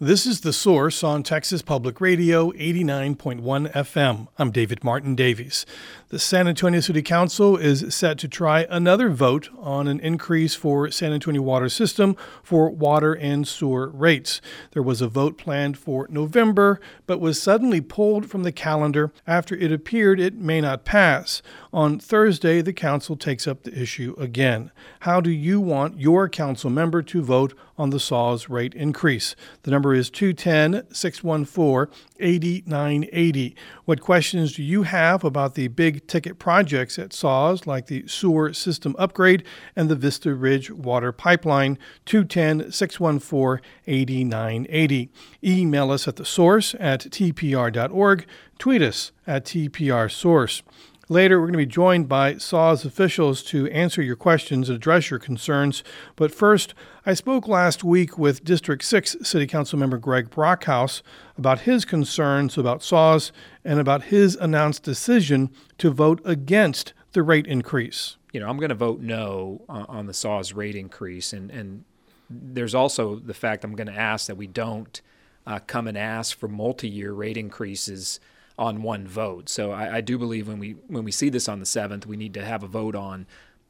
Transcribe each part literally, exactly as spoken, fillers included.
This is The Source on Texas Public Radio, eighty-nine point one F M. I'm David Martin Davies. The San Antonio City Council is set to try another vote on an increase for San Antonio water system for water and sewer rates. There was a vote planned for November, but was suddenly pulled from the calendar after it appeared it may not pass. On Thursday, the council takes up the issue again. How do you want your council member to vote on the S A W's rate increase? The number is two one zero, six one four, eight nine eight zero. What questions do you have about the big ticket projects at S A W's, like the sewer system upgrade and the Vista Ridge water pipeline? two one zero, six one four, eight nine eight zero. Email us at the source at t p r dot org. Tweet us at T P R Source. Later, we're going to be joined by S A W's officials to answer your questions and address your concerns. But first, I spoke last week with District six City Council member Greg Brockhouse about his concerns about S A W's and about his announced decision to vote against the rate increase. You know, I'm going to vote no on the S A W's rate increase. And, and there's also the fact I'm going to ask that we don't uh, come and ask for multi-year rate increases on one vote. So I, I do believe when we when we see this on the seventh, we need to have a vote on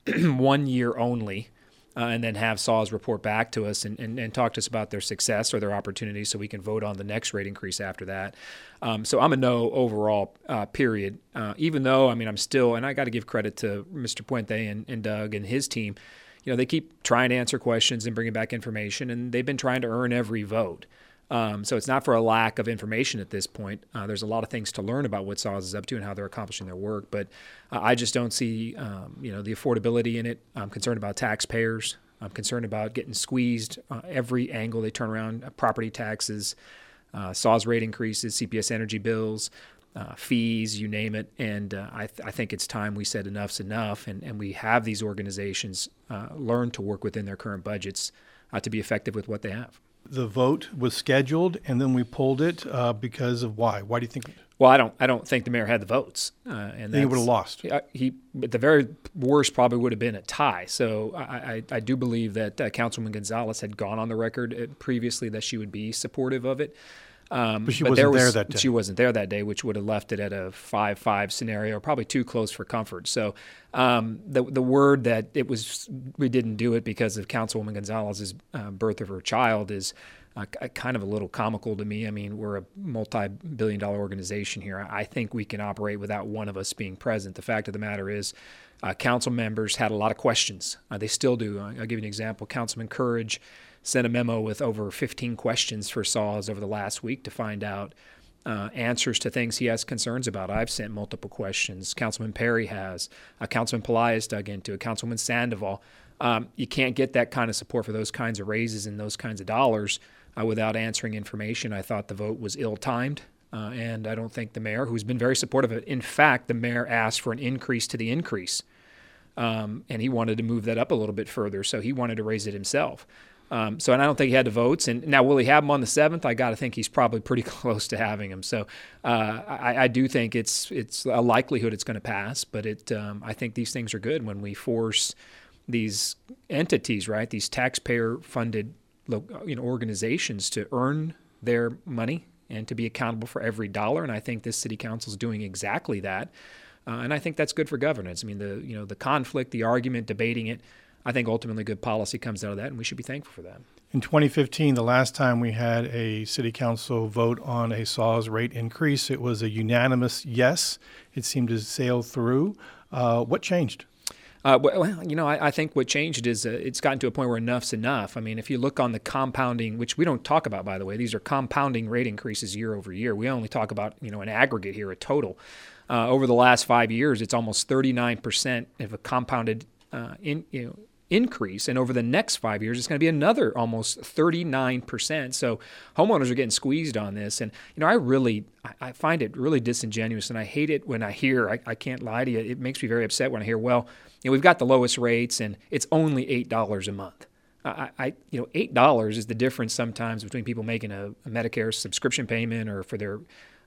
one year only, uh, and then have S A W's report back to us and, and, and talk to us about their success or their opportunities so we can vote on the next rate increase after that. Um, so I'm a no overall, uh, period, uh, even though, I mean, I'm still, and I got to give credit to Mister Puente and, and Doug and his team. You know, they keep trying to answer questions and bringing back information, and they've been trying to earn every vote. Um, so it's not for a lack of information at this point. Uh, there's a lot of things to learn about what S A W is up to and how they're accomplishing their work. But uh, I just don't see, um, you know, the affordability in it. I'm concerned about taxpayers. I'm concerned about getting squeezed uh, every angle they turn around. Uh, property taxes, uh, S A W's rate increases, C P S energy bills, uh, fees, you name it. And uh, I, th- I think it's time we said enough's enough, and, and we have these organizations uh, learn to work within their current budgets uh, to be effective with what they have. The vote was scheduled, and then we pulled it uh, because of why? Why do you think? Well, I don't. I don't think the mayor had the votes, uh, and then he would have lost. Uh, he, at the very worst, probably would have been a tie. So I, I, I do believe that uh, Councilwoman Gonzalez had gone on the record previously that she would be supportive of it. Um, but she but wasn't there, was, there that day. She wasn't there that day, which would have left it at a five five scenario, probably too close for comfort. So um, the the word that it was we didn't do it because of Councilwoman Gonzalez's uh, birth of her child is uh, kind of a little comical to me. I mean, we're a multi-billion dollar organization here. I think we can operate without one of us being present. The fact of the matter is uh, council members had a lot of questions. Uh, they still do. I'll give you an example. Councilman Courage sent a memo with over fifteen questions for S A W's over the last week to find out uh, answers to things he has concerns about. I've sent multiple questions. Councilman Perry has. Uh, Councilman Pelaez dug into it. Councilman Sandoval. Um, you can't get that kind of support for those kinds of raises and those kinds of dollars uh, without answering information. I thought the vote was ill-timed, uh, and I don't think the mayor, who's been very supportive of it, in fact, the mayor asked for an increase to the increase, um, and he wanted to move that up a little bit further, so he wanted to raise it himself. Um, so, and I don't think he had the votes. And now, will he have them on the seventh? I got to think he's probably pretty close to having them. So, uh, I, I do think it's it's a likelihood it's going to pass. But it, um, I think these things are good when we force these entities, right, these taxpayer-funded, you know, organizations to earn their money and to be accountable for every dollar. And I think this city council is doing exactly that. Uh, and I think that's good for governance. I mean, the you know the conflict, the argument, debating it. I think ultimately good policy comes out of that, and we should be thankful for that. In twenty fifteen, the last time we had a city council vote on a S A W's rate increase, it was a unanimous yes. It seemed to sail through. Uh, what changed? Uh, well, you know, I, I think what changed is uh, it's gotten to a point where enough's enough. I mean, if you look on the compounding, which we don't talk about, by the way, these are compounding rate increases year over year. We only talk about, you know, an aggregate here, a total. Uh, over the last five years, it's almost thirty-nine percent of a compounded uh, in, you know, increase, and over the next five years, it's going to be another almost thirty-nine percent. So homeowners are getting squeezed on this, and you know, I really, I find it really disingenuous, and I hate it when I hear. I, I can't lie to you; it makes me very upset when I hear, well, you know, we've got the lowest rates, and it's only eight dollars a month. I, I, you know, eight dollars is the difference sometimes between people making a, a Medicare subscription payment or for their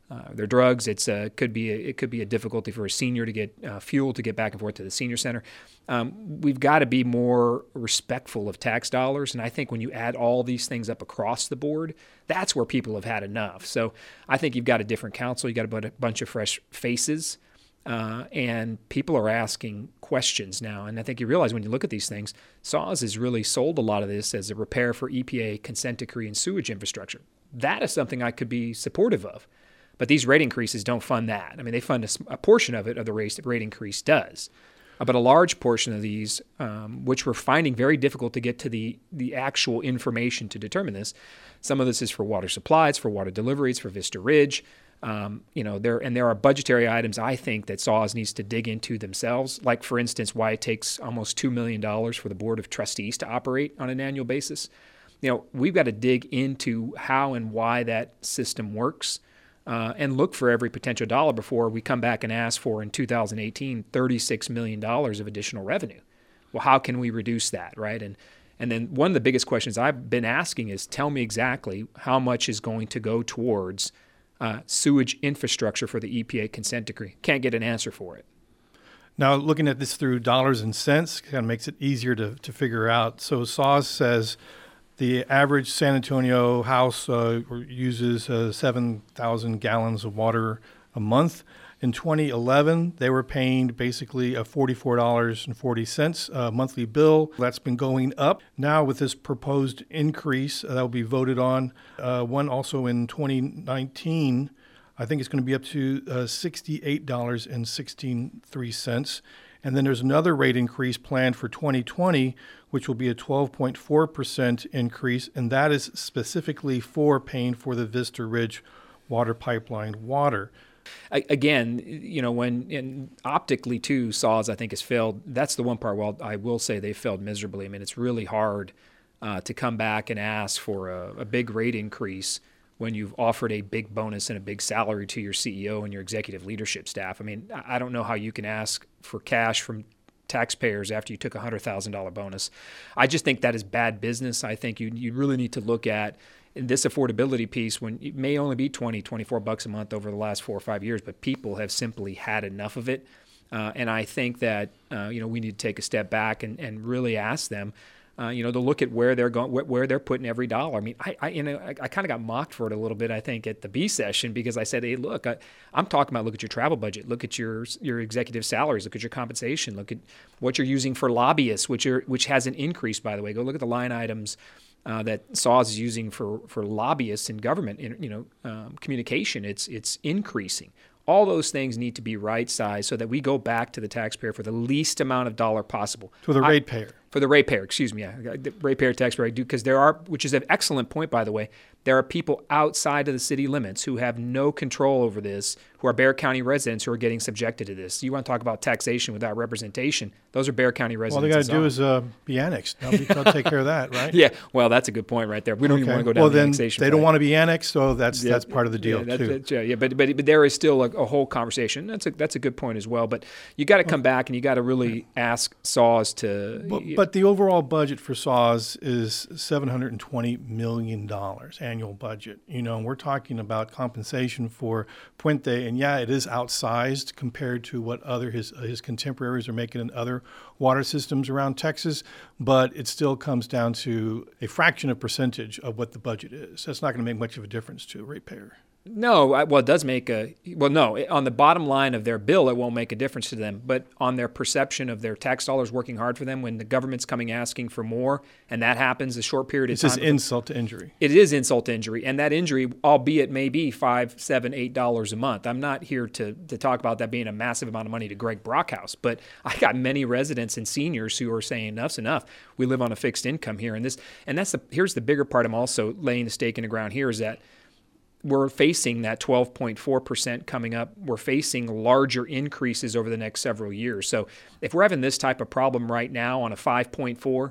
uh, their drugs. It's uh, could be a, it could be a difficulty for a senior to get uh, fuel to get back and forth to the senior center. Um, we've got to be more respectful of tax dollars, and I think when you add all these things up across the board, that's where people have had enough. So I think you've got a different council, you've got a bunch of fresh faces, uh, and people are asking questions now. And I think you realize when you look at these things, SAWS has really sold a lot of this as a repair for E P A consent decree and sewage infrastructure. That is something I could be supportive of. But these rate increases don't fund that. I mean, they fund a, a portion of it of the rate, rate increase does. Uh, but a large portion of these, um, which we're finding very difficult to get to the, the actual information to determine this, some of this is for water supply, it's for water delivery, it's for Vista Ridge. Um, you know, there and there are budgetary items I think that SAWS needs to dig into themselves, like, for instance, why it takes almost two million dollars for the Board of Trustees to operate on an annual basis. You know, we've got to dig into how and why that system works. Uh, and look for every potential dollar before we come back and ask for, in two thousand eighteen, thirty-six million dollars of additional revenue. Well, how can we reduce that, right? And and then one of the biggest questions I've been asking is, tell me exactly how much is going to go towards uh, sewage infrastructure for the E P A consent decree. Can't get an answer for it. Now, looking at this through dollars and cents kind of makes it easier to, to figure out. So SAWS says the average San Antonio house uh, uses uh, seven thousand gallons of water a month. In twenty eleven, they were paying basically a forty-four dollars and forty cents uh, monthly bill. That's been going up. Now with this proposed increase uh, that will be voted on, uh, one also in twenty nineteen, I think it's going to be up to uh, sixty-eight dollars and sixty-three cents. And then there's another rate increase planned for twenty twenty, which will be a twelve point four percent increase, and that is specifically for paying for the Vista Ridge water pipeline water. Again, you know, when and optically too, SAWS I think has failed. That's the one part. Well, I will say they failed miserably. I mean, it's really hard uh, to come back and ask for a, a big rate increase when you've offered a big bonus and a big salary to your C E O and your executive leadership staff. I mean, I don't know how you can ask for cash from taxpayers after you took a one hundred thousand dollars bonus. I just think that is bad business. I think you you really need to look at this affordability piece when it may only be twenty, twenty-four bucks a month over the last four or five years, but people have simply had enough of it. Uh, and I think that, uh, you know, we need to take a step back and, and really ask them, Uh, you know, to look at where they're going, where, where they're putting every dollar. I mean, I, I you know, I, I kind of got mocked for it a little bit, I think, at the B session because I said, "Hey, look, I, I'm talking about look at your travel budget, look at your your executive salaries, look at your compensation, look at what you're using for lobbyists, which are which has an increase, by the way. Go look at the line items uh, that SAWS is using for for lobbyists in government, in, you know, um, communication. It's it's increasing." All those things need to be right-sized so that we go back to the taxpayer for the least amount of dollar possible. To the ratepayer. For the ratepayer, excuse me. Yeah, the ratepayer, taxpayer, I do, because there are, which is an excellent point, by the way, there are people outside of the city limits who have no control over this, who are Bexar County residents who are getting subjected to this. You want to talk about taxation without representation? Those are Bexar County residents. All they got to do is uh, be annexed. They'll, be, they'll take care of that, right? Yeah, well, that's a good point right there. We don't okay. even want to go down well, the then annexation. They don't play. want to be annexed, so that's yeah, that's part of the deal, yeah, that, too. That, yeah, yeah but, but but there is still a, a whole conversation. That's a, that's a good point as well. But you got to come back and you got to really ask SAWS to... But, but the overall budget for SAWS is seven hundred twenty million dollars annual budget. You know, and we're talking about compensation for Puente, and yeah, it is outsized compared to what other his his contemporaries are making in other water systems around Texas, but it still comes down to a fraction of percentage of what the budget is. That's not going to make much of a difference to a ratepayer. No, well, it does make a well. No, on the bottom line of their bill, it won't make a difference to them. But on their perception of their tax dollars working hard for them, when the government's coming asking for more, and that happens a short period of it's time. It's just insult to injury. It is insult to injury, and that injury, albeit may be five, seven, eight dollars a month. I'm not here to to talk about that being a massive amount of money to Greg Brockhouse, but I got many residents and seniors who are saying enough's enough. We live on a fixed income here, and this, and that's the here's the bigger part. I'm also laying the stake in the ground here is that. We're facing that twelve point four percent coming up. We're facing larger increases over the next several years. So if we're having this type of problem right now on a five point four,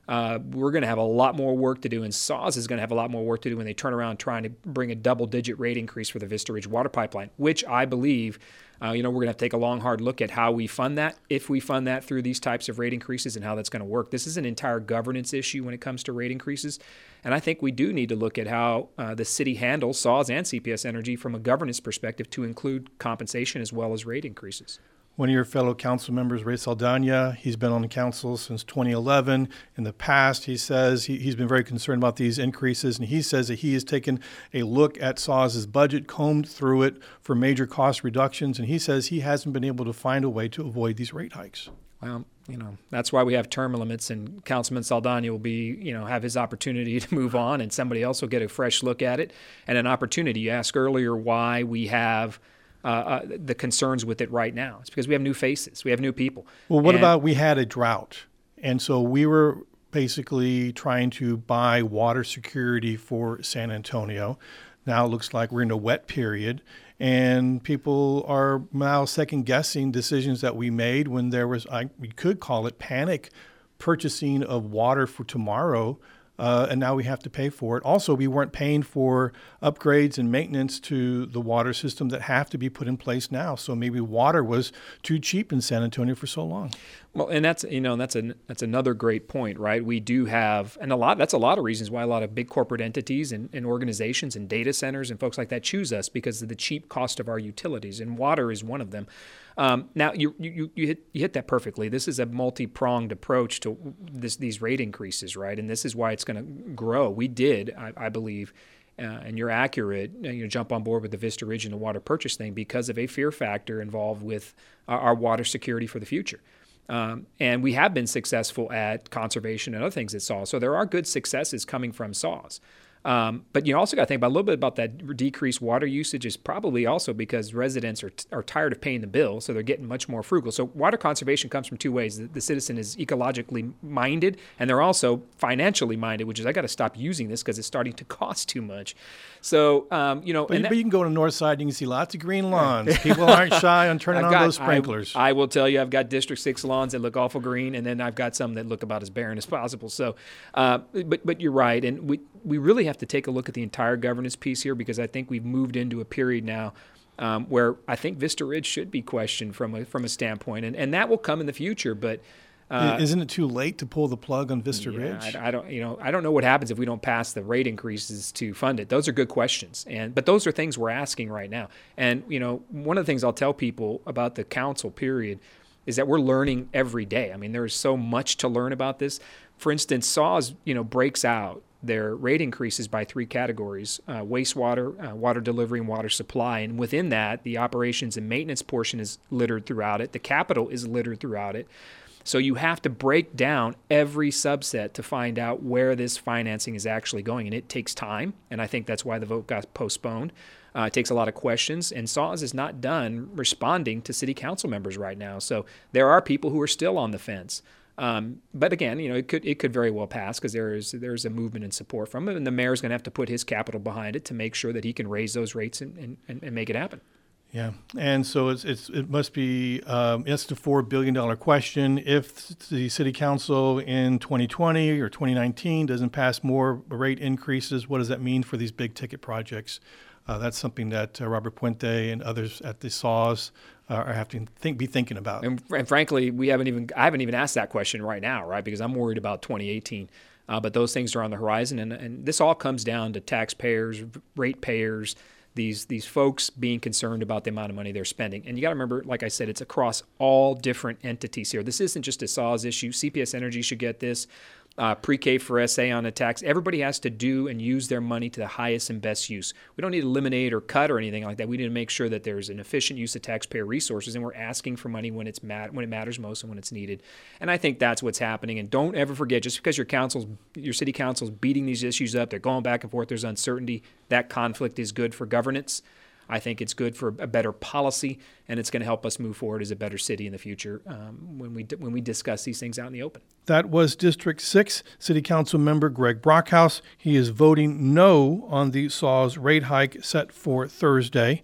Uh, we're going to have a lot more work to do, and SAWS is going to have a lot more work to do when they turn around trying to bring a double-digit rate increase for the Vista Ridge Water Pipeline, which I believe, uh, you know, we're going to have to take a long, hard look at how we fund that, if we fund that through these types of rate increases, and how that's going to work. This is an entire governance issue when it comes to rate increases, and I think we do need to look at how uh, the city handles SAWS and C P S Energy from a governance perspective to include compensation as well as rate increases. One of your fellow council members, Ray Saldana, he's been on the council since twenty eleven. In the past, he says he, he's been very concerned about these increases, and he says that he has taken a look at SAWS's budget, combed through it for major cost reductions, and he says he hasn't been able to find a way to avoid these rate hikes. Well, you know, that's why we have term limits, and Councilman Saldana will be, you know, have his opportunity to move on, and somebody else will get a fresh look at it and an opportunity. You asked earlier why we have Uh, uh, the concerns with it right now. It's because we have new faces. We have new people. Well, what and, about we had a drought, and so we were basically trying to buy water security for San Antonio. Now it looks like we're in a wet period, and people are now second-guessing decisions that we made when there was, I, we could call it panic purchasing of water for tomorrow. Uh, and now we have to pay for it. Also, we weren't paying for upgrades and maintenance to the water system that have to be put in place now. So maybe water was too cheap in San Antonio for so long. Well, and that's, you know, that's a that's another great point, right? We do have, and a lot, that's a lot of reasons why a lot of big corporate entities and, and organizations and data centers and folks like that choose us, because of the cheap cost of our utilities, and water is one of them. Um, now, you you you hit you hit that perfectly. This is a multi-pronged approach to this, these rate increases, right? And this is why it's going to grow. We did, I, I believe, uh, and you're accurate, you know, jump on board with the Vista Ridge and the water purchase thing because of a fear factor involved with our, our water security for the future. Um, and we have been successful at conservation and other things at SAWS. So there are good successes coming from SAWS. Um, but you also got to think about a little bit about that decreased water usage is probably also because residents are, t- are tired of paying the bill, so they're getting much more frugal. So water conservation comes from two ways. The, the citizen is ecologically minded, and they're also financially minded, which is I got to stop using this because it's starting to cost too much. So, um, you know. But, and but that, you can go to Northside, you can see lots of green lawns. People aren't shy on turning I've on got, those sprinklers. I, I will tell you, I've got District six lawns that look awful green, and then I've got some that look about as barren as possible. So, uh, but but you're right, and we we really have to take a look at the entire governance piece here, because I think we've moved into a period now um, where I think Vista Ridge should be questioned from a from a standpoint, and, and that will come in the future. But uh, isn't it too late to pull the plug on Vista yeah, Ridge? I, I don't, you know, I don't know what happens if we don't pass the rate increases to fund it. Those are good questions, and but those are things we're asking right now. And you know, one of the things I'll tell people about the council period is that we're learning every day. I mean, there is so much to learn about this. For instance, SAWS, you know, breaks out their rate increases by three categories: uh, wastewater, uh, water delivery, and water supply. And within that, the operations and maintenance portion is littered throughout it. The capital is littered throughout it. So you have to break down every subset to find out where this financing is actually going. And it takes time, and I think that's why the vote got postponed. Uh, it takes a lot of questions, and SAWS is not done responding to city council members right now. So there are people who are still on the fence. Um, but again, you know, it could it could very well pass because there is there's a movement and support from it, and the mayor's going to have to put his capital behind it to make sure that he can raise those rates and, and, and make it happen. Yeah, and so it's, it's it must be um, it's the four billion dollar question. If the city council in twenty twenty or twenty nineteen doesn't pass more rate increases, what does that mean for these big ticket projects? Uh, that's something that uh, Robert Puente and others at the SAWS uh, are having to think, be thinking about. And, and frankly, we haven't even I haven't even asked that question right now, right? Because I'm worried about twenty eighteen. Uh, but those things are on the horizon, and, and this all comes down to taxpayers, ratepayers, these these folks being concerned about the amount of money they're spending. And you got to remember, like I said, it's across all different entities here. This isn't just a SAWS issue. C P S Energy should get this. Uh, pre-K for S A on a tax. Everybody has to do and use their money to the highest and best use. We don't need to eliminate or cut or anything like that. We need to make sure that there's an efficient use of taxpayer resources, and we're asking for money when it's mat- when it matters most and when it's needed. And I think that's what's happening. And don't ever forget, just because your council's, your city council's beating these issues up, they're going back and forth, there's uncertainty, that conflict is good for governance. I think it's good for a better policy, and it's going to help us move forward as a better city in the future um, when we when we discuss these things out in the open. That was District six City Council member Greg Brockhouse. He is voting no on the SAWS rate hike set for Thursday.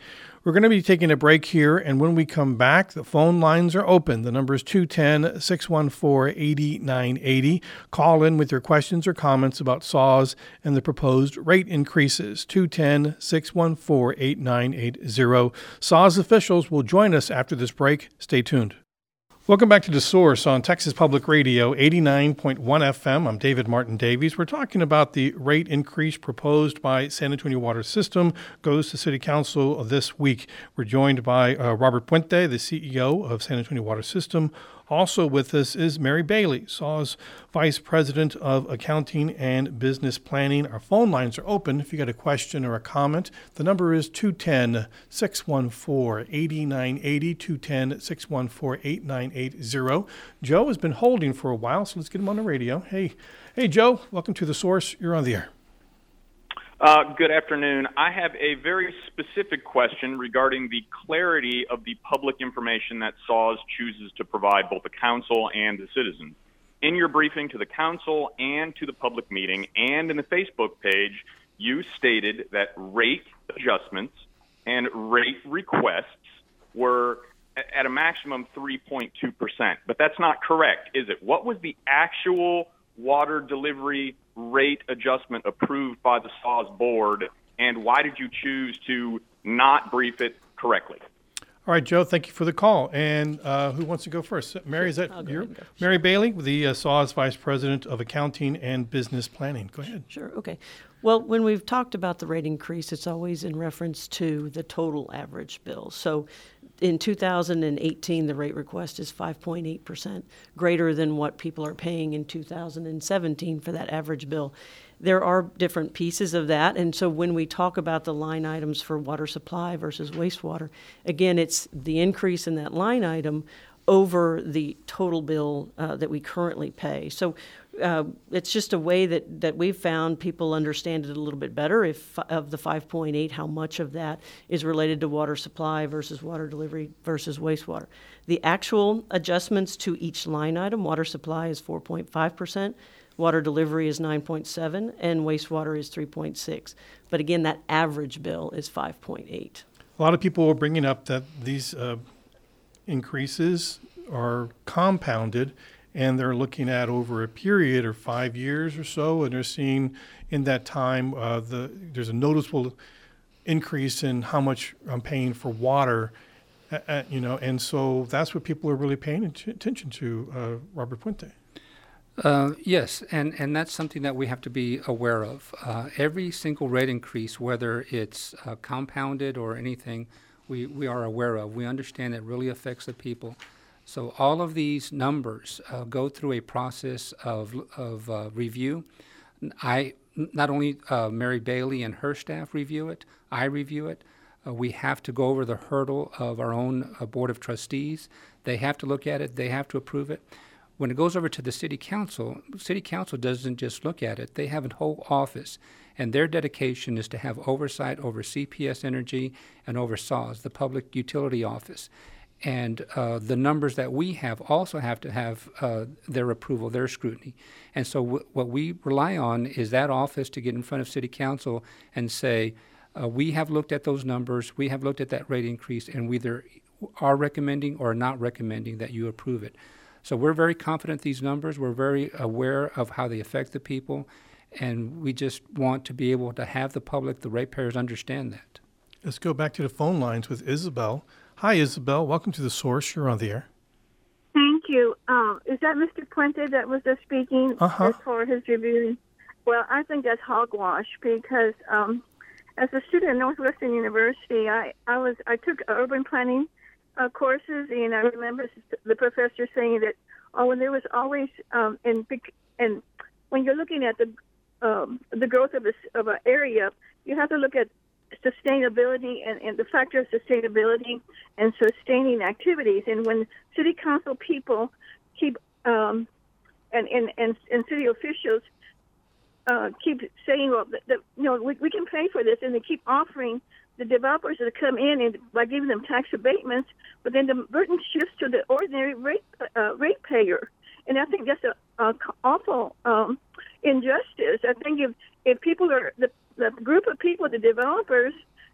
We're going to be taking a break here, and when we come back, the phone lines are open. The number is two one zero, six one four, eight nine eight zero. Call in with your questions or comments about S A Ws and the proposed rate increases. two one zero, six one four, eight nine eight zero. S A Ws officials will join us after this break. Stay tuned. Welcome back to The Source on Texas Public Radio, eighty-nine point one F M. I'm David Martin Davies. We're talking about the rate increase proposed by San Antonio Water System, goes to City Council this week. We're joined by uh, Robert Puente, the C E O of San Antonio Water System. Also with us is Mary Bailey, S A W's Vice President of Accounting and Business Planning. Our phone lines are open if you got a question or a comment. The number is two one zero, six one four, eight nine eight zero, two one zero, six one four, eight nine eight zero. Joe has been holding for a while, so let's get him on the radio. Hey, hey, Joe, welcome to The Source. You're on the air. Uh, good afternoon. I have a very specific question regarding the clarity of the public information that S A W chooses to provide both the council and the citizens. In your briefing to the council and to the public meeting and in the Facebook page, you stated that rate adjustments and rate requests were at a maximum three point two percent. But that's not correct, is it? What was the actual water delivery rate adjustment approved by the S A W's board, and why did you choose to not brief it correctly? All right, Joe, thank you for the call. And uh, who wants to go first? Mary, is that you? Mary Bailey, the uh, S A W's Vice President of Accounting and Business Planning. Go ahead. Sure, okay. Well, when we've talked about the rate increase, it's always in reference to the total average bill. So in two thousand eighteen, the rate request is five point eight percent, greater than what people are paying in two thousand seventeen for that average bill. There are different pieces of that, and so when we talk about the line items for water supply versus wastewater, again, it's the increase in that line item over the total bill uh, that we currently pay. So uh, it's just a way that, that we've found people understand it a little bit better. If of the five point eight, how much of that is related to water supply versus water delivery versus wastewater. The actual adjustments to each line item, water supply is four point five percent, water delivery is nine point seven, and wastewater is three point six. But again, that average bill is five point eight. A lot of people are bringing up that these uh, increases are compounded, and they're looking at over a period of five years or so, and they're seeing in that time uh, the there's a noticeable increase in how much I'm paying for water, uh, uh, you know, and so that's what people are really paying attention to. Uh, Robert Puente. Uh, yes, and, and that's something that we have to be aware of. Uh, every single rate increase, whether it's uh, compounded or anything, we, we are aware of. We understand it really affects the people. So all of these numbers uh, go through a process of, of uh, review. I not only uh, Mary Bailey and her staff review it, I review it. Uh, we have to go over the hurdle of our own uh, Board of Trustees. They have to look at it. They have to approve it. When it goes over to the City Council, City Council doesn't just look at it. They have a whole office, and their dedication is to have oversight over C P S Energy and over S A Ws, the Public Utility Office. And uh, the numbers that we have also have to have uh, their approval, their scrutiny. And so w- what we rely on is that office to get in front of City Council and say, uh, we have looked at those numbers, we have looked at that rate increase, and we either are recommending or not recommending that you approve it. So we're very confident these numbers. We're very aware of how they affect the people, and we just want to be able to have the public, the ratepayers, understand that. Let's go back to the phone lines with Isabel. Hi, Isabel. Welcome to The Source. You're on the air. Thank you. Um, is that Mister Puente that was just speaking uh-huh. as for his review? Well, I think that's hogwash because um, as a student at Northwestern University, I, I was I took urban planning Uh, courses, and I remember the professor saying that oh, when there was always um, and and when you're looking at the um, the growth of a, of an area, you have to look at sustainability and, and the factor of sustainability and sustaining activities. And when city council people keep um, and, and and and city officials uh, keep saying, well, that, that, you know, we, we can pay for this, and they keep offering the developers to come in and by giving them tax abatements, but then the burden shifts to the ordinary rate uh, ratepayer, and I think that's a, a awful um, injustice. I think if if people are the, the group of people, the developers,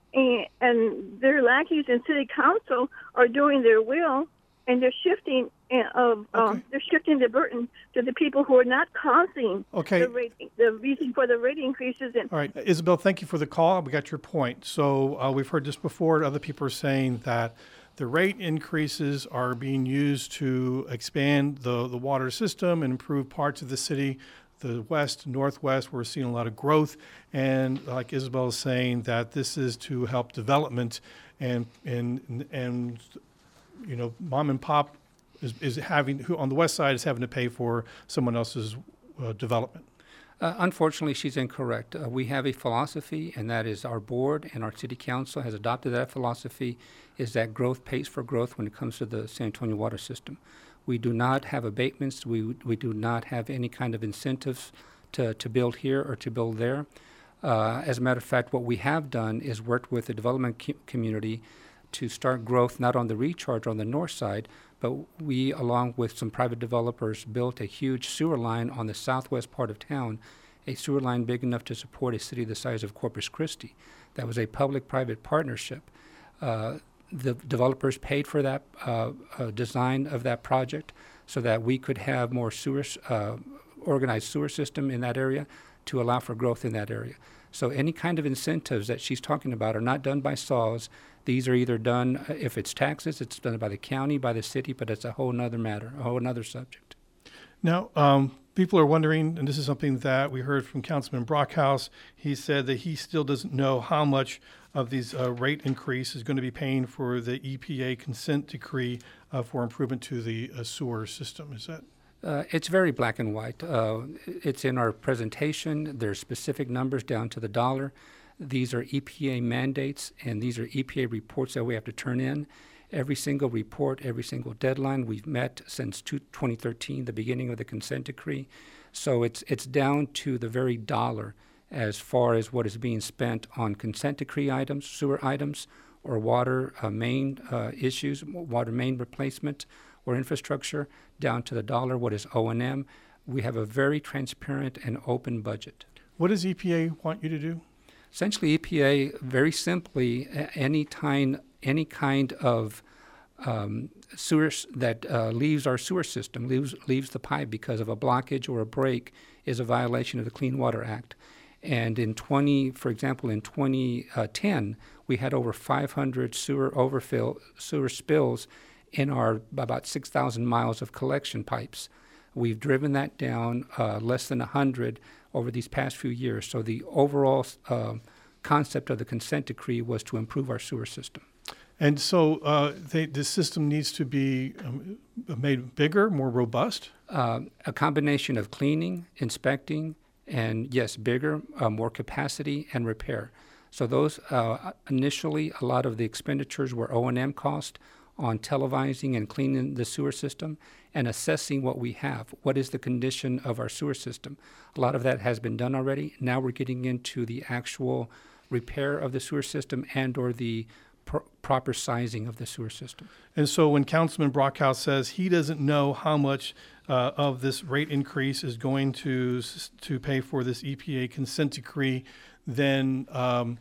and, and their lackeys in city council are doing their will, and they're shifting of uh, Okay. um, they're shifting the burden to the people who are not causing Okay. the rate, the reason for the rate increases. And All right, Isabel, thank you for the call. We got your point. So uh, we've heard this before. Other people are saying that the rate increases are being used to expand the, the water system and improve parts of the city. The west, northwest, we're seeing a lot of growth. And like Isabel is saying, that this is to help development and, and, and you know, mom and pop is, is having, who on the west side is having to pay for someone else's uh, development. Uh, unfortunately, she's incorrect. Uh, we have a philosophy, and that is our board and our city council has adopted that philosophy, is that growth pays for growth when it comes to the San Antonio water system. We do not have abatements. We, we do not have any kind of incentives to, to build here or to build there. Uh, as a matter of fact, what we have done is worked with the development co- community to start growth not on the recharge on the north side, but we, along with some private developers, built a huge sewer line on the southwest part of town, a sewer line big enough to support a city the size of Corpus Christi. That was a public-private partnership. Uh, the developers paid for that uh, uh, design of that project so that we could have more sewer, uh, organized sewer system in that area to allow for growth in that area. So any kind of incentives that she's talking about are not done by S A Ws. These are either done, uh, if it's taxes, it's done by the county, by the city, but it's a whole nother matter, a whole nother subject. Now, um, people are wondering, and this is something that we heard from Councilman Brockhouse. He said that he still doesn't know how much of these uh, rate increase is going to be paying for the E P A consent decree uh, for improvement to the uh, sewer system. Is that? Uh, it's very black and white. Uh, it's in our presentation. There's specific numbers down to the dollar. These are E P A mandates, and these are E P A reports that we have to turn in. Every single report, every single deadline we've met since twenty thirteen, the beginning of the consent decree. So it's it's down to the very dollar as far as what is being spent on consent decree items, sewer items, or water uh, main uh, issues, water main replacement or infrastructure, down to the dollar, what is O and M. We have a very transparent and open budget. What does E P A want you to do? Essentially, E P A, very simply, any kind, any kind of um, sewer that uh, leaves our sewer system, leaves, leaves the pipe because of a blockage or a break, is a violation of the Clean Water Act. And in twenty, for example, in twenty ten, we had over five hundred sewer overfill, sewer spills in our about six thousand miles of collection pipes. We've driven that down uh, less than one hundred over these past few years. So the overall uh, concept of the consent decree was to improve our sewer system. And so uh, they, the system needs to be um, made bigger, more robust? Uh, a combination of cleaning, inspecting, and yes, bigger, uh, more capacity, and repair. So those, uh, initially, a lot of the expenditures were O and M cost on televising and cleaning the sewer system and assessing what we have. What is the condition of our sewer system? A lot of that has been done already. Now we're getting into the actual repair of the sewer system and or the pr- proper sizing of the sewer system. And so when Councilman Brockhouse says he doesn't know how much uh, of this rate increase is going to to pay for this E P A consent decree, then um,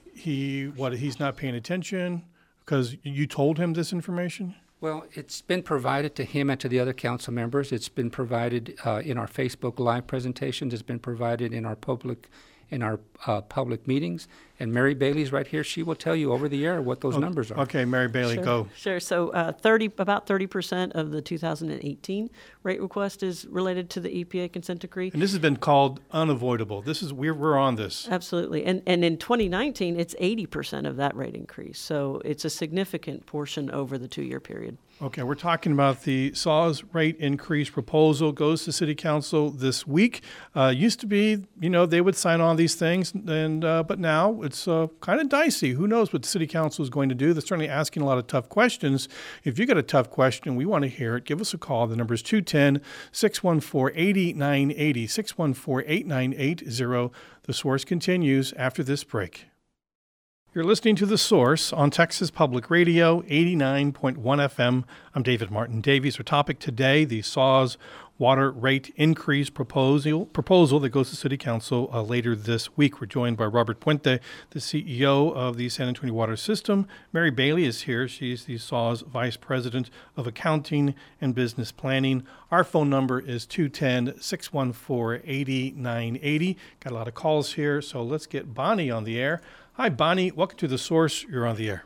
he what he's not paying attention because you told him this information? Well, it's been provided to him and to the other council members. It's been provided uh, in our Facebook Live presentations. It's been provided in our public in our uh, public meetings. And Mary Bailey's right here. She will tell you over the air what those okay. numbers are. Okay, Mary Bailey, Sure. go. Sure. So uh, thirty, about thirty percent of the two thousand eighteen rate request is related to the E P A consent decree. And this has been called unavoidable. This is we're we're on this. Absolutely. And and in twenty nineteen, it's eighty percent of that rate increase. So it's a significant portion over the two-year period. Okay, we're talking about the S A W's rate increase proposal goes to City Council this week. Uh, used to be, you know, they would sign on these things, and uh, but now it's uh, kind of dicey. Who knows what the City Council is going to do? They're certainly asking a lot of tough questions. If you got a tough question, we want to hear it. Give us a call. The number is two one zero, six one four, eight nine eight zero, six one four, eight nine eight zero. The Source continues after this break. You're listening to The Source on Texas Public Radio, eighty-nine point one F M. I'm David Martin Davies. Our topic today, the S A W's water rate increase proposal proposal that goes to City Council uh, later this week. We're joined by Robert Puente, the C E O of the San Antonio Water System. Mary Bailey is here. She's the S A W's Vice President of Accounting and Business Planning. Our phone number is two one zero, six one four, eight nine eight zero. Got a lot of calls here, so let's get Bonnie on the air. Hi, Bonnie. Welcome to The Source. You're on the air.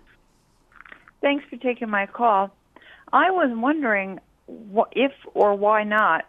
Thanks for taking my call. I was wondering if or why not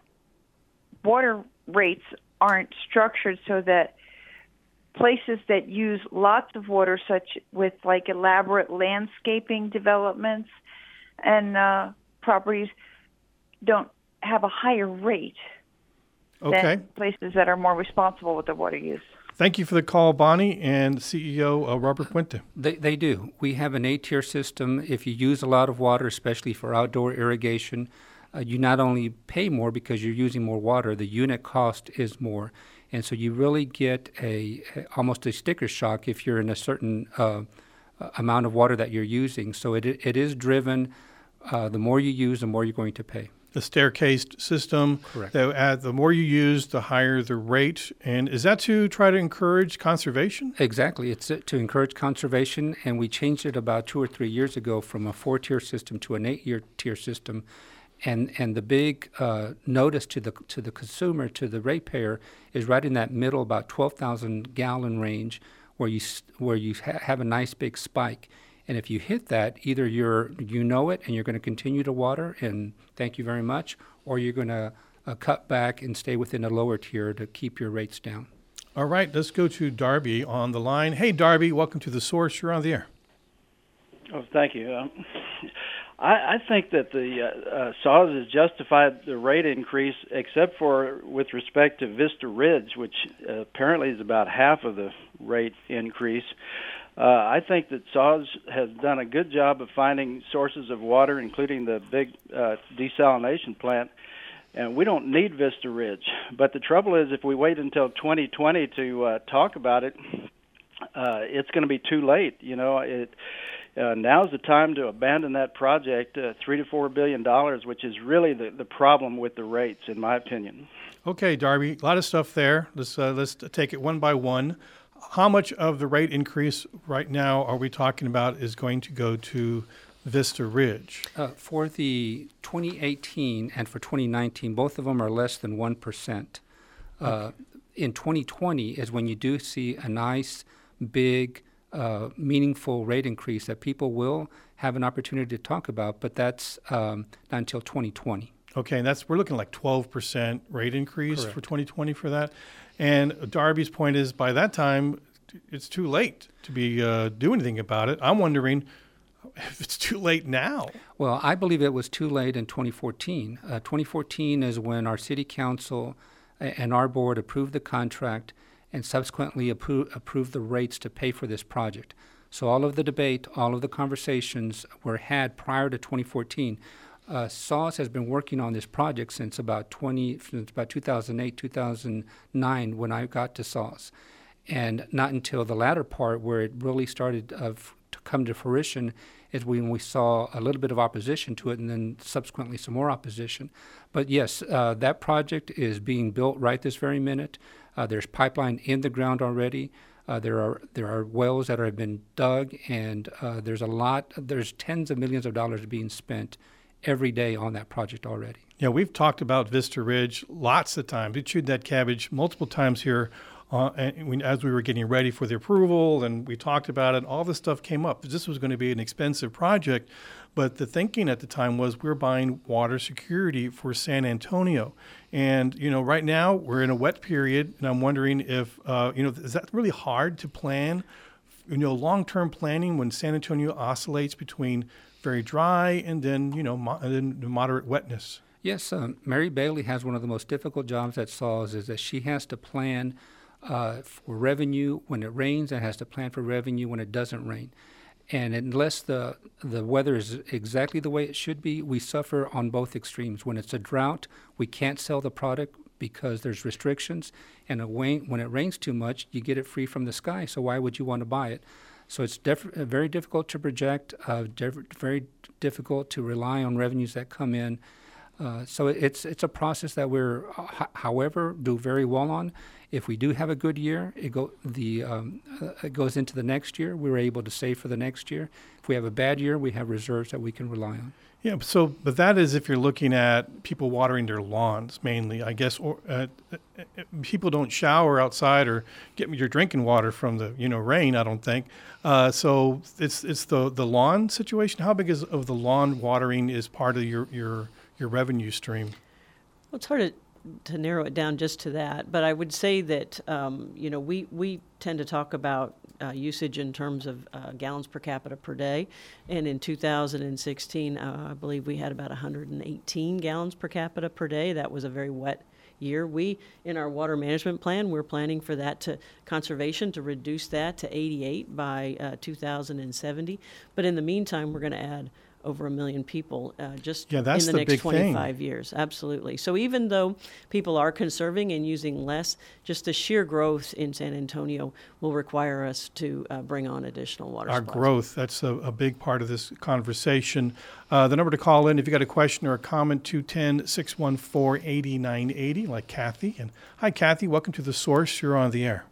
water rates aren't structured so that places that use lots of water, such with like elaborate landscaping developments and uh, properties, don't have a higher rate okay. than places that are more responsible with the water use. Thank you for the call, Bonnie, and C E O uh, Robert Puente. They, they do. We have an eight-tier system. If you use a lot of water, especially for outdoor irrigation, uh, you not only pay more because you're using more water, the unit cost is more. And so you really get a, a almost a sticker shock if you're in a certain uh, amount of water that you're using. So it it is driven, uh, the more you use, the more you're going to pay. The staircased system. Correct. That uh, the more you use, the higher the rate. And is that to try to encourage conservation? Exactly. It's to encourage conservation, and we changed it about two or three years ago from a four-tier system to an eight-tier system. And and the big uh, notice to the to the consumer, to the ratepayer, is right in that middle, about twelve thousand gallon range, where you where you ha- have a nice big spike. And if you hit that, either you're you know it and you're going to continue to water and thank you very much, or you're going to uh, cut back and stay within a lower tier to keep your rates down. All right, let's go to Darby on the line. Hey, Darby, welcome to The Source. You're on the air. Oh, thank you. Um, I, I think that the uh, uh, S A W has justified the rate increase, except for with respect to Vista Ridge, which uh, apparently is about half of the rate increase. Uh, I think that S A W has done a good job of finding sources of water, including the big uh, desalination plant, and we don't need Vista Ridge. But the trouble is, if we wait until twenty twenty to uh, talk about it, uh, it's going to be too late. You know, it, uh, now's the time to abandon that project, uh, three to four billion dollars, which is really the, the problem with the rates, in my opinion. Okay, Darby, a lot of stuff there. Let's uh, let's take it one by one. How much of the rate increase right now are we talking about is going to go to Vista Ridge? Uh, for the twenty eighteen and for twenty nineteen, both of them are less than one percent. Uh, okay. In twenty twenty is when you do see a nice, big, uh, meaningful rate increase that people will have an opportunity to talk about, but that's um, not until twenty twenty. Okay, and that's we're looking like twelve percent rate increase Correct. For twenty twenty for that. And Darby's point is, by that time, it's too late to be uh, do anything about it. I'm wondering if it's too late now. Well, I believe it was too late in twenty fourteen. Uh, twenty fourteen is when our city council and our board approved the contract and subsequently appro- approved the rates to pay for this project. So all of the debate, all of the conversations were had prior to twenty fourteen. Uh, S A W S has been working on this project since about twenty, since about two thousand eight, two thousand nine, when I got to S A W S, and not until the latter part, where it really started uh, f- to come to fruition, is when we saw a little bit of opposition to it, and then subsequently some more opposition. But yes, uh, that project is being built right this very minute. Uh, there's pipeline in the ground already. Uh, there are there are wells that have been dug, and uh, there's a lot. There's tens of millions of dollars being spent every day on that project already. Yeah, we've talked about Vista Ridge lots of times. We chewed that cabbage multiple times here uh, and we, as we were getting ready for the approval, and we talked about it. All this stuff came up. This was going to be an expensive project, but the thinking at the time was we're buying water security for San Antonio. And, you know, right now we're in a wet period, and I'm wondering if, uh, you know, is that really hard to plan? You know, long-term planning when San Antonio oscillates between very dry and then, you know, mo- and then moderate wetness. Yes, um, Mary Bailey has one of the most difficult jobs at S A W S is that she has to plan uh, for revenue when it rains and has to plan for revenue when it doesn't rain. And unless the the weather is exactly the way it should be, we suffer on both extremes. When it's a drought, we can't sell the product because there's restrictions. And a rain, when it rains too much, you get it free from the sky, so why would you want to buy it? So it's def- very difficult to project, uh, diff- very difficult to rely on revenues that come in. Uh, so it's it's a process that we're, uh, however, do very well on. If we do have a good year, it go the um, uh, it goes into the next year. We're able to save for the next year. If we have a bad year, we have reserves that we can rely on. Yeah. So, but that is if you're looking at people watering their lawns mainly, I guess. Or uh, people don't shower outside or get your drinking water from the you know rain. I don't think. Uh, so it's it's the the lawn situation. How big is of the lawn watering is part of your your your revenue stream? Well, it's hard to, to narrow it down just to that, but I would say that um, you know we we tend to talk about uh, usage in terms of uh, gallons per capita per day, and in two thousand sixteen, uh, I believe we had about one hundred eighteen gallons per capita per day. That was a very wet year. We, in our water management plan, we're planning for that to conservation to reduce that to eighty-eight by uh, two thousand seventy. But in the meantime, we're going to add over a million people uh, just yeah, that's in the, the next big twenty-five thing. years. Absolutely. So even though people are conserving and using less, just the sheer growth in San Antonio will require us to uh, bring on additional water Our supplies. growth, that's a, a big part of this conversation. Uh, the number to call in if you got a question or a comment, two one zero, six one four, eight nine eight zero, like Kathy. And hi, Kathy. Welcome to The Source. You're on the air.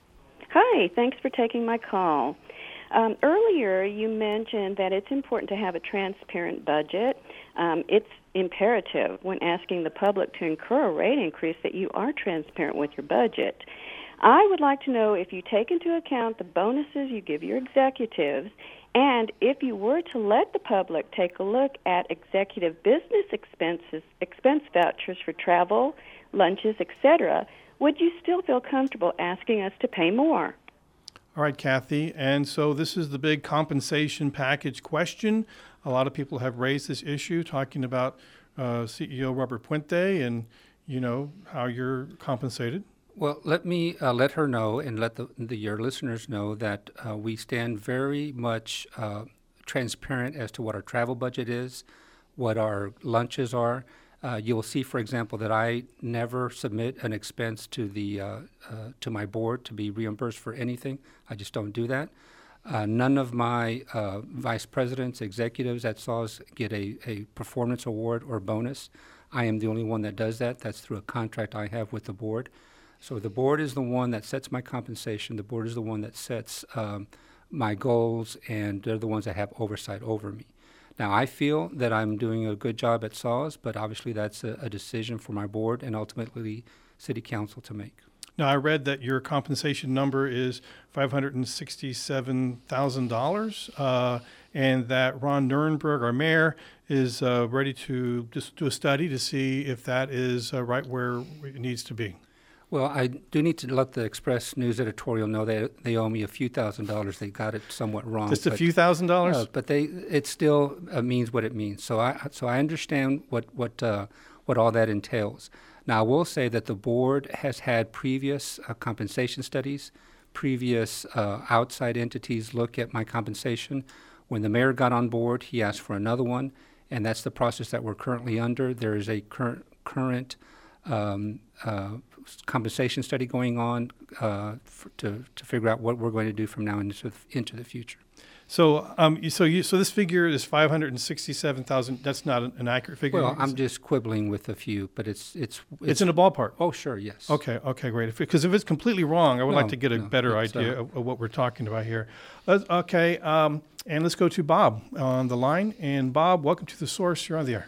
Hi. Thanks for taking my call. Um, earlier, you mentioned that it's important to have a transparent budget. Um, it's imperative when asking the public to incur a rate increase that you are transparent with your budget. I would like to know if you take into account the bonuses you give your executives, and if you were to let the public take a look at executive business expenses, expense vouchers for travel, lunches, et cetera, would you still feel comfortable asking us to pay more? All right, Kathy. And so this is the big compensation package question. A lot of people have raised this issue, talking about uh, C E O Robert Puente and, you know, how you're compensated. Well, let me uh, let her know and let the, the your listeners know that uh, we stand very much uh, transparent as to what our travel budget is, what our lunches are. Uh, you'll see, for example, that I never submit an expense to the uh, uh, to my board to be reimbursed for anything. I just don't do that. Uh, none of my uh, vice presidents, executives at S A W S get a, a performance award or bonus. I am the only one that does that. That's through a contract I have with the board. So the board is the one that sets my compensation. The board is the one that sets um, my goals, and they're the ones that have oversight over me. Now, I feel that I'm doing a good job at S A W S, but obviously that's a, a decision for my board and ultimately City Council to make. Now, I read that your compensation number is five hundred sixty-seven thousand dollars, uh, and that Ron Nirenberg, our mayor, is uh, ready to just do a study to see if that is uh, right where it needs to be. Well, I do need to let the Express News editorial know that they owe me a few thousand dollars. They got it somewhat wrong. Just a but, few thousand dollars? Uh, but they it still uh, means what it means. So I so I understand what what uh, what all that entails. Now, I will say that the board has had previous uh, compensation studies, previous uh, outside entities look at my compensation. When the mayor got on board, he asked for another one, and that's the process that we're currently under. There is a current current um, uh, compensation study going on uh, for, to to figure out what we're going to do from now into into the future. So, um, so you, so this figure is five hundred sixty-seven thousand. That's not an, an accurate figure. Well, I'm just quibbling with a few, but it's it's it's, it's in a ballpark. Oh, sure, yes. Okay, okay, great. Because if, if it's completely wrong, I would no, like to get a no, better idea uh, of, of what we're talking about here. Uh, okay, um, and let's go to Bob on the line. And Bob, welcome to The Source. You're on the air.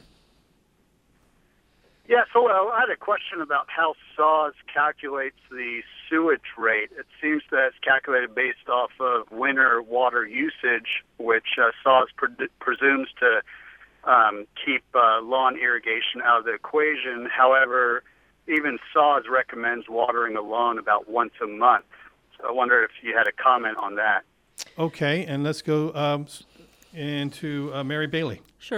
Yes, hello. I had a question about how S A W S calculates the sewage rate. It seems that it's calculated based off of winter water usage, which uh, S A W S pre- presumes to um, keep uh, lawn irrigation out of the equation. However, even S A W S recommends watering a lawn about once a month. So I wonder if you had a comment on that. Okay, and let's go um, into uh, Mary Bailey. Sure.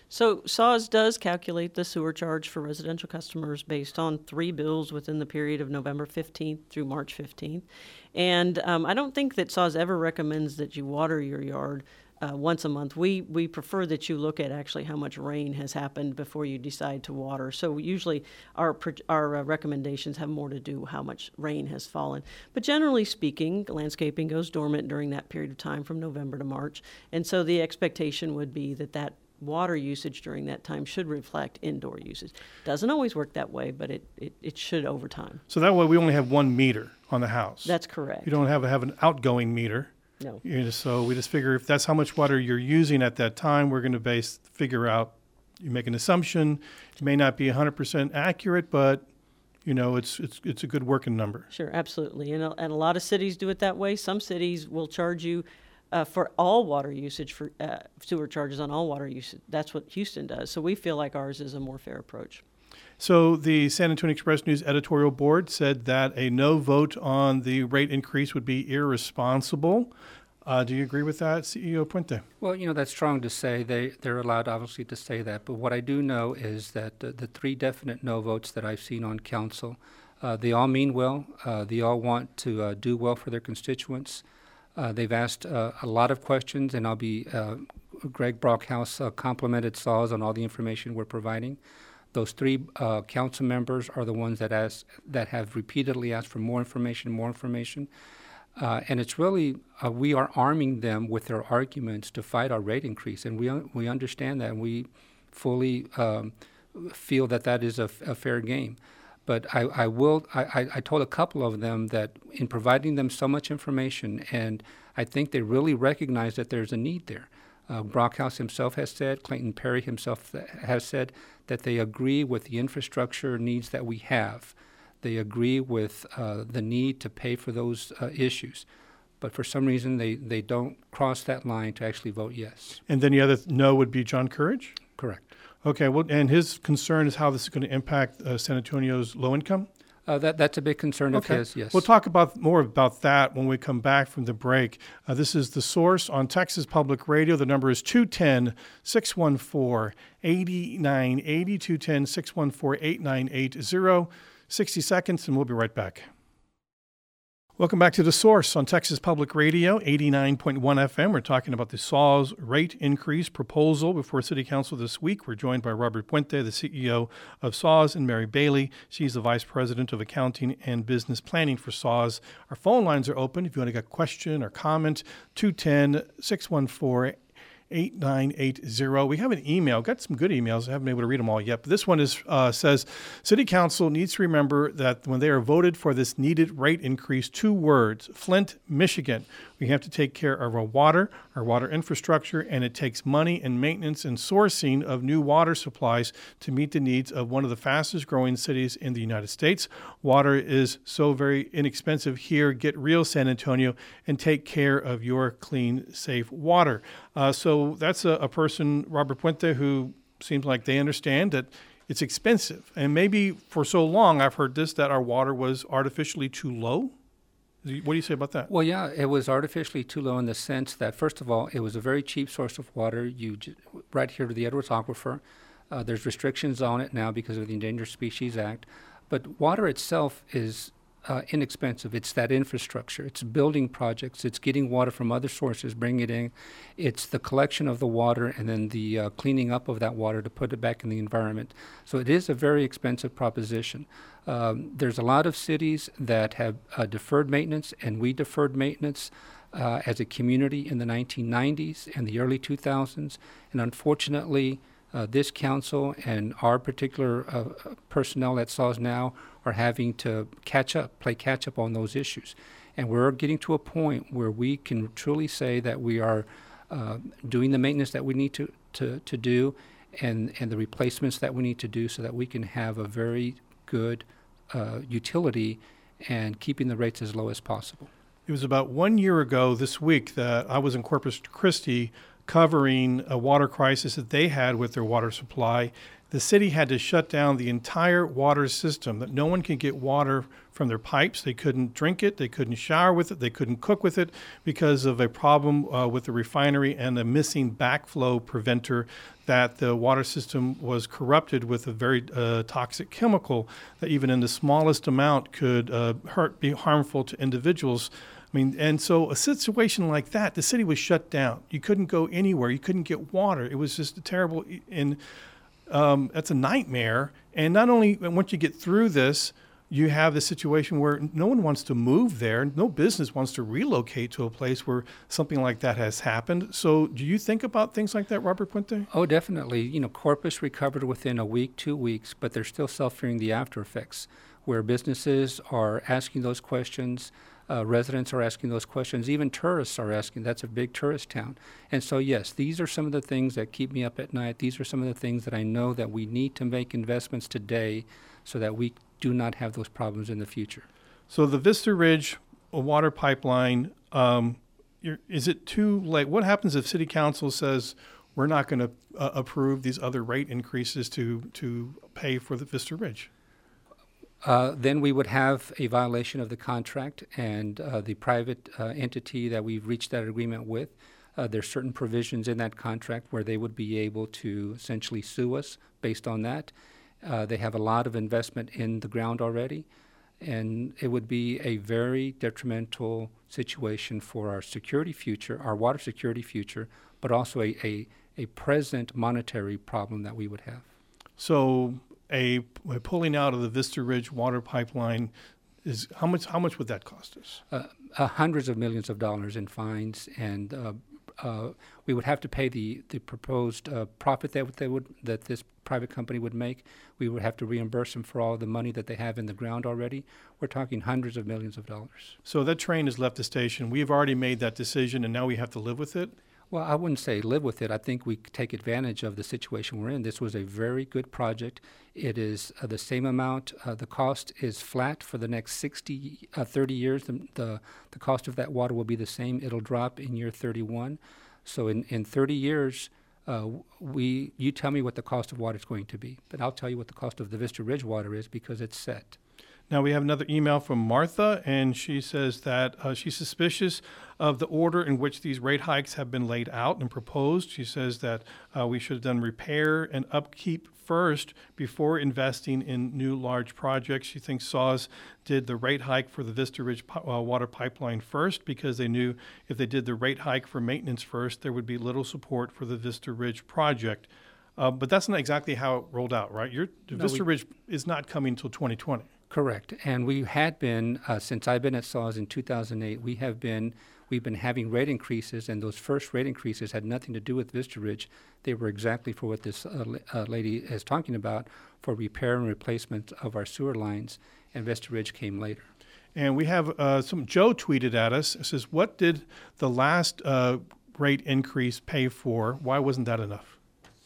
So S A W S does calculate the sewer charge for residential customers based on three bills within the period of November fifteenth through March fifteenth. And um, I don't think that S A W S ever recommends that you water your yard uh, once a month. We we prefer that you look at actually how much rain has happened before you decide to water. So usually our our uh, recommendations have more to do with how much rain has fallen. But generally speaking, landscaping goes dormant during that period of time from November to March. And so the expectation would be that that water usage during that time should reflect indoor usage. Doesn't always work that way, but it, it, it should over time. So that way we only have one meter on the house. That's correct. You don't have have an outgoing meter. No. You know, so we just figure if that's how much water you're using at that time, we're going to base figure out. You make an assumption. It may not be one hundred percent accurate, but you know it's it's it's a good working number. Sure, absolutely. And a, and a lot of cities do it that way. Some cities will charge you Uh, for all water usage, for uh, sewer charges on all water usage. That's what Houston does. So we feel like ours is a more fair approach. So the San Antonio Express News editorial board said that a no vote on the rate increase would be irresponsible. Uh, do you agree with that, C E O Puente? Well, you know, that's strong to say. They, they're allowed, obviously, to say that. But what I do know is that uh, the three definite no votes that I've seen on council, uh, they all mean well. Uh, they all want to uh, do well for their constituents. Uh, they've asked uh, a lot of questions, and I'll be, uh, Greg Brockhouse uh, complimented S A W S on all the information we're providing. Those three uh, council members are the ones that ask, that have repeatedly asked for more information, more information. Uh, and it's really, uh, we are arming them with their arguments to fight our rate increase, and we un- we understand that, and we fully um, feel that that is a, f- a fair game. But I, I will. I, I told a couple of them that in providing them so much information, and I think they really recognize that there's a need there. Uh, Brockhouse himself has said, Clayton Perry himself has said that they agree with the infrastructure needs that we have. They agree with uh, the need to pay for those uh, issues. But for some reason, they, they don't cross that line to actually vote yes. And then the other no would be John Courage? Correct. Okay, well, and his concern is how this is going to impact uh, San Antonio's low income? Uh, that that's a big concern okay. of his, yes. We'll talk about more about that when we come back from the break. Uh, this is The Source on Texas Public Radio. The number is two one zero, six one four, eight nine eight zero, two one zero, six one four, eight nine eight zero. sixty seconds, and we'll be right back. Welcome back to The Source on Texas Public Radio, eighty-nine point one F M. We're talking about the S A W S rate increase proposal before City Council this week. We're joined by Robert Puente, the C E O of S A W S, and Mary Bailey. She's the Vice President of Accounting and Business Planning for S A W S. Our phone lines are open. If you want to get a question or comment, two one zero, six one four, eight nine eight zero. We have an email. Got some good emails. I haven't been able to read them all yet. But this one is uh, says, City Council needs to remember that when they are voted for this needed rate increase, two words, Flint, Michigan. We have to take care of our water, our water infrastructure, and it takes money and maintenance and sourcing of new water supplies to meet the needs of one of the fastest growing cities in the United States. Water is so very inexpensive here. Get real, San Antonio, and take care of your clean, safe water. Uh, so that's a, a person, Robert Puente, who seems like they understand that it's expensive. And maybe for so long, I've heard this, that our water was artificially too low. What do you say about that? Well, yeah, it was artificially too low in the sense that, first of all, it was a very cheap source of water. You j- right here to the Edwards Aquifer. Uh, there's restrictions on it now because of the Endangered Species Act. But water itself is uh, inexpensive. It's that infrastructure. It's building projects. It's getting water from other sources, bringing it in. It's the collection of the water and then the uh, cleaning up of that water to put it back in the environment. So it is a very expensive proposition. Um, there's a lot of cities that have uh, deferred maintenance, and we deferred maintenance uh, as a community in the nineteen nineties and the early two thousands. And unfortunately, uh, this council and our particular uh, personnel at S A W S now are having to catch up, play catch up on those issues. And we're getting to a point where we can truly say that we are uh, doing the maintenance that we need to, to, to do and, and the replacements that we need to do so that we can have a very good uh, utility and keeping the rates as low as possible. It was about one year ago this week that I was in Corpus Christi covering a water crisis that they had with their water supply. the city had to shut down the entire water system, that no one could get water from their pipes. They couldn't drink it. They couldn't shower with it. They couldn't cook with it because of a problem uh, with the refinery and a missing backflow preventer, that the water system was corrupted with a very uh, toxic chemical that even in the smallest amount could uh, hurt, be harmful to individuals. I mean, and so a situation like that, the city was shut down. You couldn't go anywhere. You couldn't get water. It was just a terrible, and um, that's a nightmare. And not only, once you get through this, you have the situation where no one wants to move there. No business wants to relocate to a place where something like that has happened. So do you think about things like that, Robert Puente? Oh, definitely. You know, Corpus recovered within a week, two weeks, but they're still suffering the after effects, where businesses are asking those questions. Uh, residents are asking those questions. Even tourists are asking. That's a big tourist town. And so, yes, these are some of the things that keep me up at night. These are some of the things that I know that we need to make investments today so that we do not have those problems in the future. So the Vista Ridge water pipeline, um, you're, is it too late? What happens if City Council says we're not going to uh, approve these other rate increases to, to pay for the Vista Ridge? Uh, then we would have a violation of the contract, and uh, the private uh, entity that we've reached that agreement with, uh, there's certain provisions in that contract where they would be able to essentially sue us based on that. Uh, they have a lot of investment in the ground already, and it would be a very detrimental situation for our security future, our water security future, but also a, a, a present monetary problem that we would have. So a, a pulling out of the Vista Ridge water pipeline is how much? How much would that cost us? Uh, uh, hundreds of millions of dollars in fines, and uh, uh, we would have to pay the the proposed uh, profit that they would that this private company would make. We would have to reimburse them for all the money that they have in the ground already. We're talking hundreds of millions of dollars. So that train has left the station. We've already made that decision, and now we have to live with it. Well, I wouldn't say live with it. I think we take advantage of the situation we're in. This was a very good project. It is uh, the same amount. Uh, the cost is flat for the next sixty, uh, thirty years. The, the the cost of that water will be the same. It'll drop in year thirty-one. So in, in thirty years, uh, we you tell me what the cost of water is going to be, but I'll tell you what the cost of the Vista Ridge water is because it's set. Now we have another email from Martha, and she says that uh, she's suspicious of the order in which these rate hikes have been laid out and proposed. She says that uh, we should have done repair and upkeep first before investing in new large projects. She thinks S A W S did the rate hike for the Vista Ridge uh, water pipeline first because they knew if they did the rate hike for maintenance first, there would be little support for the Vista Ridge project. Uh, but that's not exactly how it rolled out, right? Your, the No, Vista we- Ridge is not coming until twenty twenty. Correct, and we had been uh, since I've been at S A W S in two thousand eight. We have been we've been having rate increases, and those first rate increases had nothing to do with Vista Ridge. They were exactly for what this uh, uh, lady is talking about, for repair and replacement of our sewer lines, and Vista Ridge came later. And we have uh, some, Joe tweeted at us, it says, what did the last uh, rate increase pay for? Why wasn't that enough?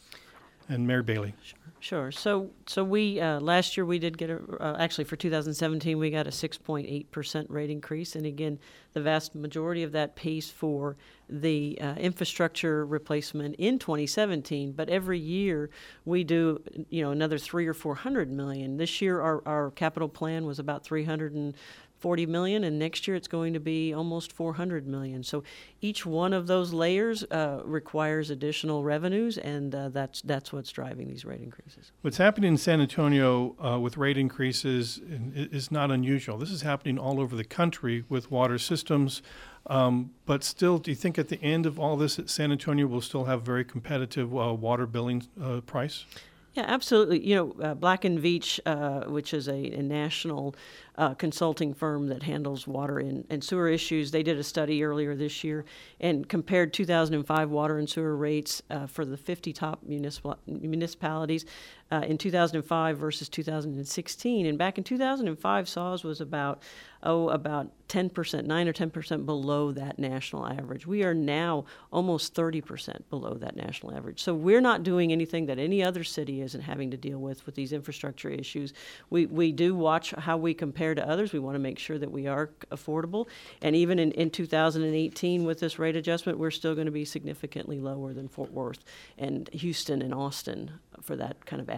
And Mary Bailey. Sure. So, so we uh, last year we did get a uh, actually for two thousand seventeen we got a six point eight percent rate increase, and again, the vast majority of that pays for the uh, infrastructure replacement in twenty seventeen. But every year we do, you know, another three or four hundred million. This year our our capital plan was about three hundred and forty million, and next year it's going to be almost four hundred million. So each one of those layers uh, requires additional revenues, and uh, that's that's what's driving these rate increases. What's happening in San Antonio uh, with rate increases is not unusual. This is happening all over the country with water systems. Um, but still, do you think at the end of all this, that San Antonio will still have very competitive uh, water billing uh, price? Yeah, absolutely. You know, uh, Black and Veatch, uh, which is a, a national uh, consulting firm that handles water and, and sewer issues, they did a study earlier this year and compared two thousand five water and sewer rates uh, for the fifty top municipal, municipalities uh, in two thousand five versus two thousand sixteen. And back in two thousand five, S A W S was about, oh, about ten percent, nine or ten percent below that national average. We are now almost thirty percent below that national average. So we're not doing anything that any other city isn't having to deal with with these infrastructure issues. We we do watch how we compare to others. We want to make sure that we are affordable. And even in, in two thousand eighteen with this rate adjustment, we're still going to be significantly lower than Fort Worth and Houston and Austin for that kind of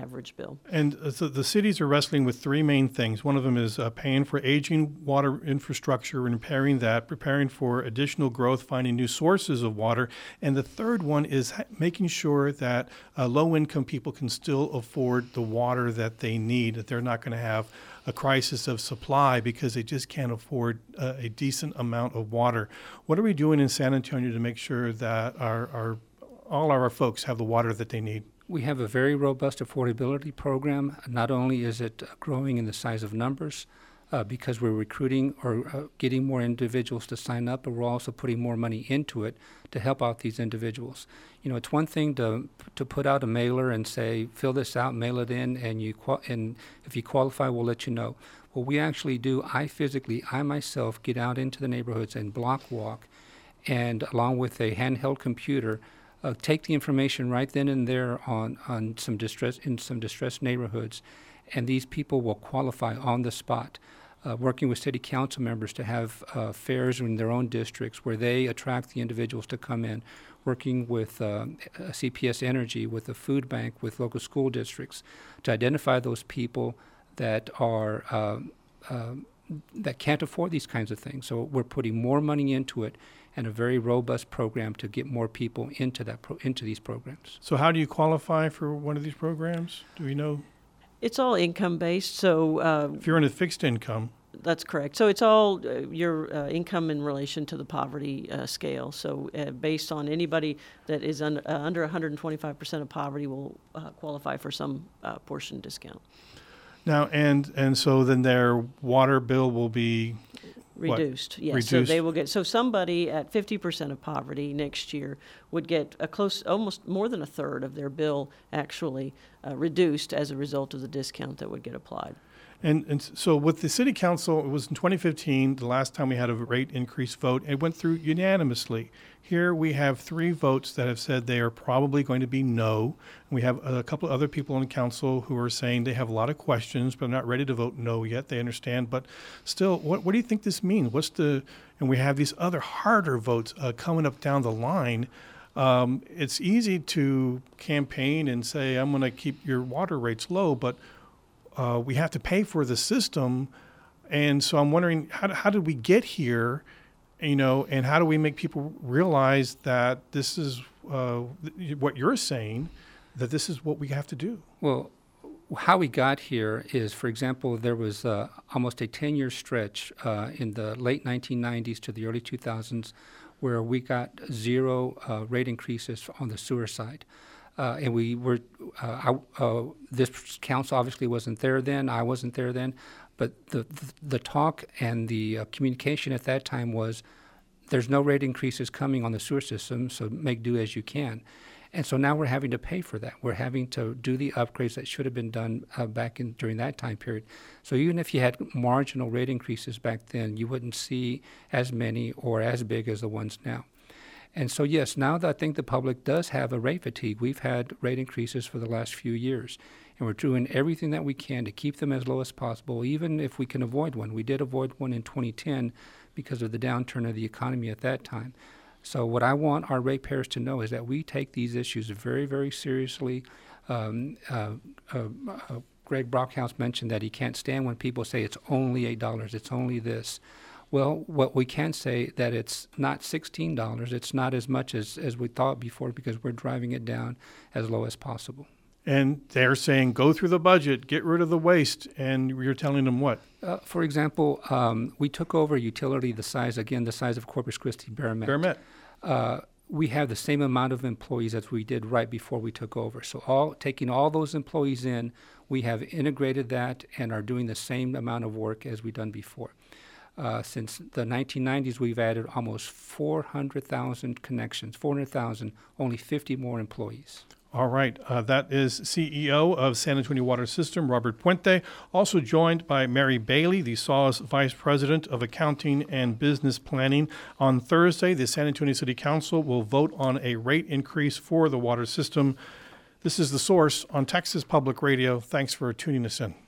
average bill. And uh, so the cities are wrestling with three main things. One of them is uh, paying for aging water infrastructure and repairing that, preparing for additional growth, finding new sources of water. And the third one is ha- making sure that uh, low-income people can still afford the water that they need, that they're not going to have a crisis of supply because they just can't afford uh, a decent amount of water. What are we doing in San Antonio to make sure that our, our all our folks have the water that they need? We have a very robust affordability program. Not only is it growing in the size of numbers uh, because we're recruiting or uh, getting more individuals to sign up, but we're also putting more money into it to help out these individuals. You know, it's one thing to to put out a mailer and say, fill this out, mail it in, and you qual- and if you qualify, we'll let you know. What we actually do, I physically, I myself, get out into the neighborhoods and block walk, and along with a handheld computer, Uh, take the information right then and there on, on some distress in some distressed neighborhoods, and these people will qualify on the spot. Uh, working with city council members to have uh, fairs in their own districts where they attract the individuals to come in. Working with uh, C P S Energy, with the food bank, with local school districts to identify those people that are uh, uh, that can't afford these kinds of things. So we're putting more money into it, and a very robust program to get more people into that pro- into these programs. So how do you qualify for one of these programs? Do we know? It's all income-based, so... Uh, if you're in a fixed income. That's correct. So it's all uh, your uh, income in relation to the poverty uh, scale. So uh, based on anybody that is un- uh, under one hundred twenty-five percent of poverty will uh, qualify for some uh, portion discount. Now, and and so then their water bill will be reduced. What? Yes, reduced. so they will get. So somebody at fifty percent of poverty next year would get a close, almost more than a third of their bill actually uh, reduced as a result of the discount that would get applied. And and so with the city council, it was in twenty fifteen, the last time we had a rate increase vote. It went through unanimously. Here we have three votes that have said they are probably going to be no. We have a couple of other people on council who are saying they have a lot of questions, but are not ready to vote no yet. They understand. But still, what, what do you think this means? What's the, and we have these other harder votes uh, coming up down the line. Um, it's easy to campaign and say, I'm going to keep your water rates low, but Uh, we have to pay for the system, and so I'm wondering how how did we get here, you know, and how do we make people realize that this is uh, th- what you're saying, that this is what we have to do? Well, how we got here is, for example, there was uh, almost a ten-year stretch uh, in the late nineteen nineties to the early two thousands where we got zero uh, rate increases on the sewer side. Uh, and we were, uh, I, uh, this council obviously wasn't there then, I wasn't there then, but the, the, the talk and the uh, communication at that time was there's no rate increases coming on the sewer system, so make do as you can. And so now we're having to pay for that. We're having to do the upgrades that should have been done uh, back in during that time period. So even if you had marginal rate increases back then, you wouldn't see as many or as big as the ones now. And so, yes, now that I think the public does have a rate fatigue. We've had rate increases for the last few years, and we're doing everything that we can to keep them as low as possible, even if we can avoid one. We did avoid one in twenty ten because of the downturn of the economy at that time. So what I want our ratepayers to know is that we take these issues very, very seriously. Um, uh, uh, uh, Greg Brockhouse mentioned that he can't stand when people say it's only eight dollars, it's only this. Well, what we can say that it's not sixteen dollars, it's not as much as, as we thought before because we're driving it down as low as possible. And they're saying go through the budget, get rid of the waste, and you're telling them what? Uh, for example, um, we took over a utility the size, again, the size of Corpus Christi Bear Met. Bear Met. Uh, we have the same amount of employees as we did right before we took over. So all taking all those employees in, we have integrated that and are doing the same amount of work as we've done before. Uh, since the nineteen nineties, we've added almost four hundred thousand connections, four hundred thousand, only fifty more employees. All right. Uh, that is C E O of San Antonio Water System, Robert Puente, also joined by Mary Bailey, the S A W's Vice President of Accounting and Business Planning. On Thursday, the San Antonio City Council will vote on a rate increase for the water system. This is The Source on Texas Public Radio. Thanks for tuning us in.